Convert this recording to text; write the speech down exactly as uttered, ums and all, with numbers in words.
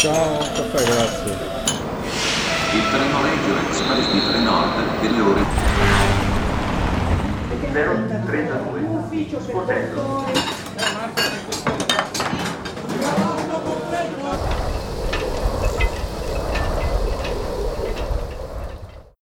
Ciao, caffè, grazie. Il treno Regio Express di Trenord delle ore zero trentadue. Ufficio per